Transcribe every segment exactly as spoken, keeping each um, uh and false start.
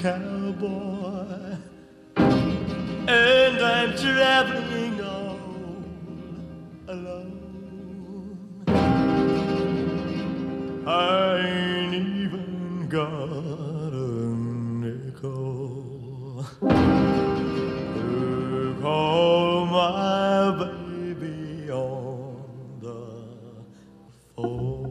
cowboy, and I'm traveling all alone. I ain't even got a nickel to call my baby on the phone.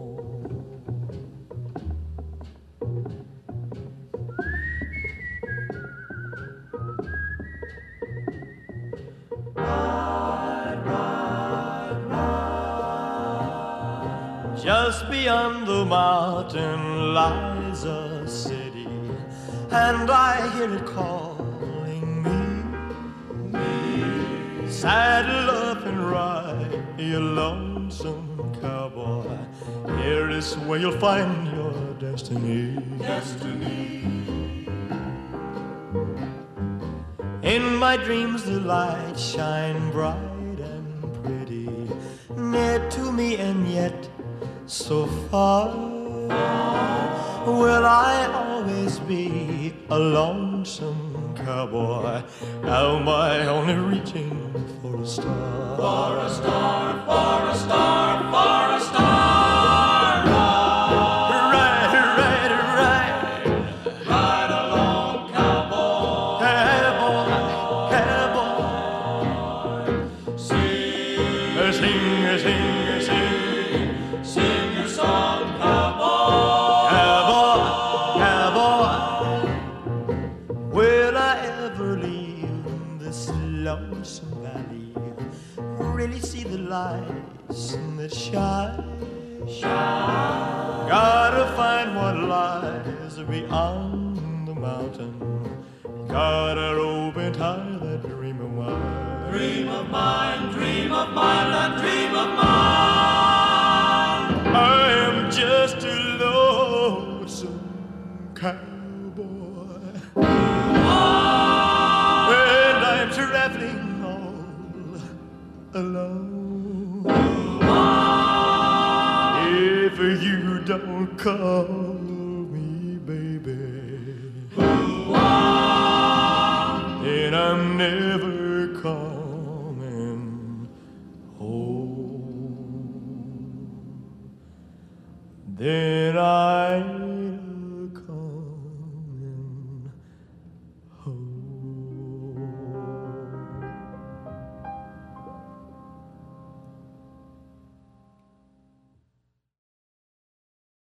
Just beyond the mountain lies a city, and I hear it calling me. me. Saddle up and ride, you lonesome cowboy. Here is where you'll find your destiny. Destiny. In my dreams the lights shine bright and pretty, near to me and yet so far. Will I always be a lonesome cowboy? Am I only reaching for a star? For a star, for a star, for a star. Ride, ride, ride, ride along, cowboy, cowboy, cowboy. Sing, sing, sing, sing. Sing your song, cowboy, cowboy, cowboy. Will I ever leave this lonesome valley? Really see the lights that shine, shine. Gotta find what lies beyond the mountain. Gotta open tight that dream of mine. Dream of mine, dream of mine, that dream of mine. I am just a lonesome cowboy, and I'm traveling all alone. If you don't call me baby, then I'm never coming home. Then I